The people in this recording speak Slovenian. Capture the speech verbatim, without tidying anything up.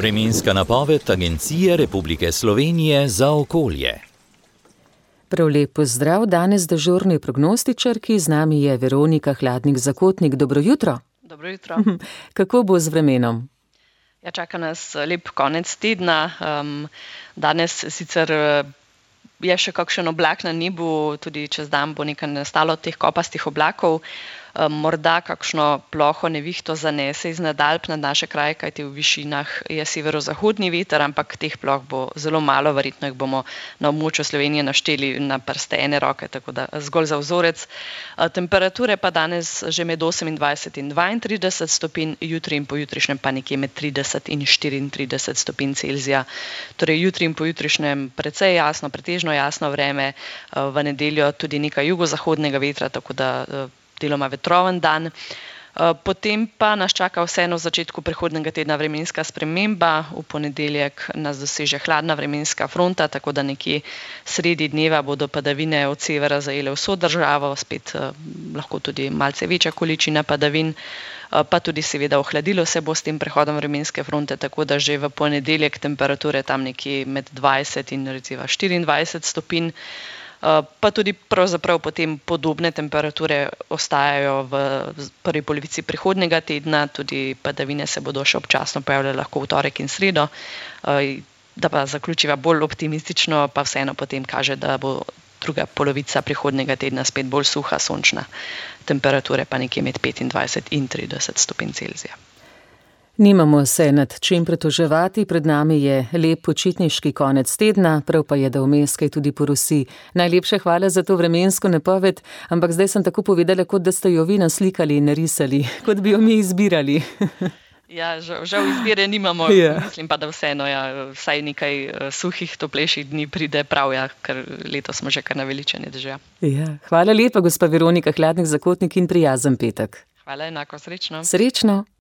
Vremenska napoved Agencije Republike Slovenije za okolje. Prav lep pozdrav, danes dežurni prognostičarki, z nami je Veronika Hladnik-Zakotnik. Dobro jutro. Dobro jutro. Kako bo z vremenom? Ja, čaka nas lep konec tedna. Um, danes sicer je še kakšen oblak na nebu, tudi čez dan bo nekaj nastalo teh kopastih oblakov. Um, morda kakšno ploho nevihto zanese iznad Alp nad naše kraje, kajti v višinah je severozahodni veter, ampak teh ploh bo zelo malo, verjetno jih bomo na območju Slovenije našteli na prste ene roke, tako da zgolj za vzorec. Uh, temperature pa danes že med osemindvajset in dvaintrideset stopinj, jutri in pojutrišnjem pa nekje med trideset in štiriintrideset stopinj Celzija. Torej jutri in pojutrišnjem precej jasno, pretežno jasno vreme, uh, v nedeljo tudi nekaj jugozahodnega vetra, tako da uh, deloma vetroven dan. Potem pa nas čaka vseeno v začetku prihodnjega tedna vremenska sprememba. V ponedeljek nas doseže hladna vremenska fronta, tako da nekje sredi dneva bodo padavine od severa zajele vso državo, spet eh, lahko tudi malce večja količina padavin, eh, pa tudi seveda ohladilo se bo s tem prehodom vremenske fronte, tako da že v ponedeljek temperature tam nekje med dvajset in recimo štiriindvajset stopinj. Pa tudi pravzaprav potem podobne temperature ostajajo v prvi polovici prihodnjega tedna, tudi padavine se bodo še občasno pojavljale lahko v torek in sredo. Da pa zaključiva bolj optimistično, pa vseeno potem kaže, da bo druga polovica prihodnjega tedna spet bolj suha, sončna, temperature pa nekje med petindvajset in trideset stopinj Celzija. Nimamo se nad čim pretoževati, pred nami je lep počitniški konec tedna, prav pa je, da vmes kaj tudi porosi. Najlepše hvala za to vremensko napoved, ampak zdaj sem tako povedala, kot da ste jo vi naslikali in narisali, kot bi jo mi izbirali. Ja, žal, žal izbire nimamo, ja. Mislim pa, da vseeno, ja, vsaj nekaj suhih, toplejših dni pride prav, ja, ker letos smo že kar naveličani dežja. Ja, hvala lepa, gospa Veronika Hladnik-Zakotnik, in prijazen petek. Hvala, enako, srečno. Srečno.